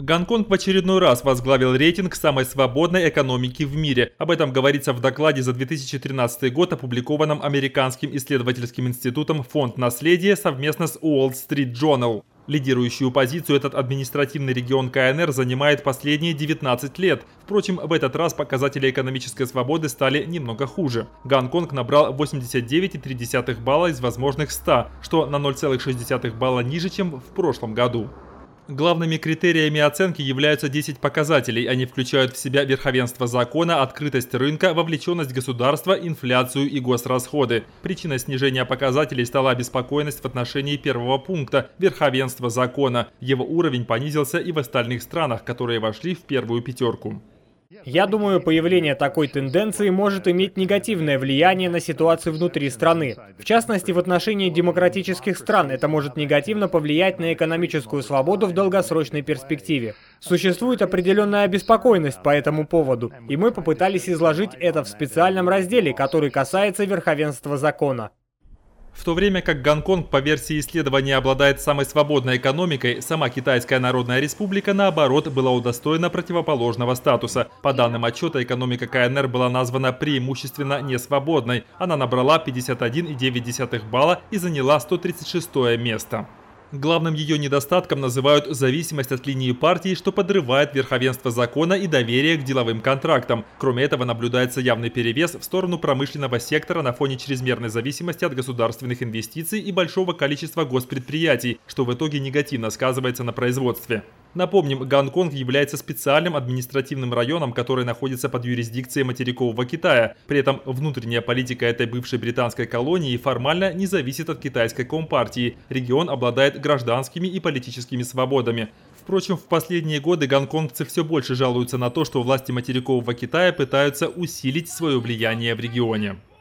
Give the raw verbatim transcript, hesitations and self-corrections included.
Гонконг в очередной раз возглавил рейтинг самой свободной экономики в мире. Об этом говорится в докладе за две тысячи тринадцатый год, опубликованном Американским исследовательским институтом «Фонд наследия» совместно с Wall Street Journal. Лидирующую позицию этот административный регион КНР занимает последние девятнадцать лет. Впрочем, в этот раз показатели экономической свободы стали немного хуже. Гонконг набрал восемьдесят девять и три десятых балла из возможных ста, что на ноль целых шесть десятых балла ниже, чем в прошлом году. Главными критериями оценки являются десять показателей. Они включают в себя верховенство закона, открытость рынка, вовлеченность государства, инфляцию и госрасходы. Причиной снижения показателей стала обеспокоенность в отношении первого пункта – верховенства закона. Его уровень понизился и в остальных странах, которые вошли в первую пятерку. Я думаю, появление такой тенденции может иметь негативное влияние на ситуацию внутри страны. В частности, в отношении демократических стран это может негативно повлиять на экономическую свободу в долгосрочной перспективе. Существует определенная обеспокоенность по этому поводу, и мы попытались изложить это в специальном разделе, который касается верховенства закона. В то время как Гонконг по версии исследования обладает самой свободной экономикой, сама Китайская Народная Республика, наоборот, была удостоена противоположного статуса. По данным отчета, экономика КНР была названа преимущественно несвободной. Она набрала пятьдесят один и девять десятых балла и заняла сто тридцать шестое место. Главным ее недостатком называют зависимость от линии партии, что подрывает верховенство закона и доверие к деловым контрактам. Кроме этого, наблюдается явный перевес в сторону промышленного сектора на фоне чрезмерной зависимости от государственных инвестиций и большого количества госпредприятий, что в итоге негативно сказывается на производстве. Напомним, Гонконг является специальным административным районом, который находится под юрисдикцией материкового Китая. При этом внутренняя политика этой бывшей британской колонии формально не зависит от китайской компартии. Регион обладает гражданскими и политическими свободами. Впрочем, в последние годы гонконгцы все больше жалуются на то, что власти материкового Китая пытаются усилить свое влияние в регионе.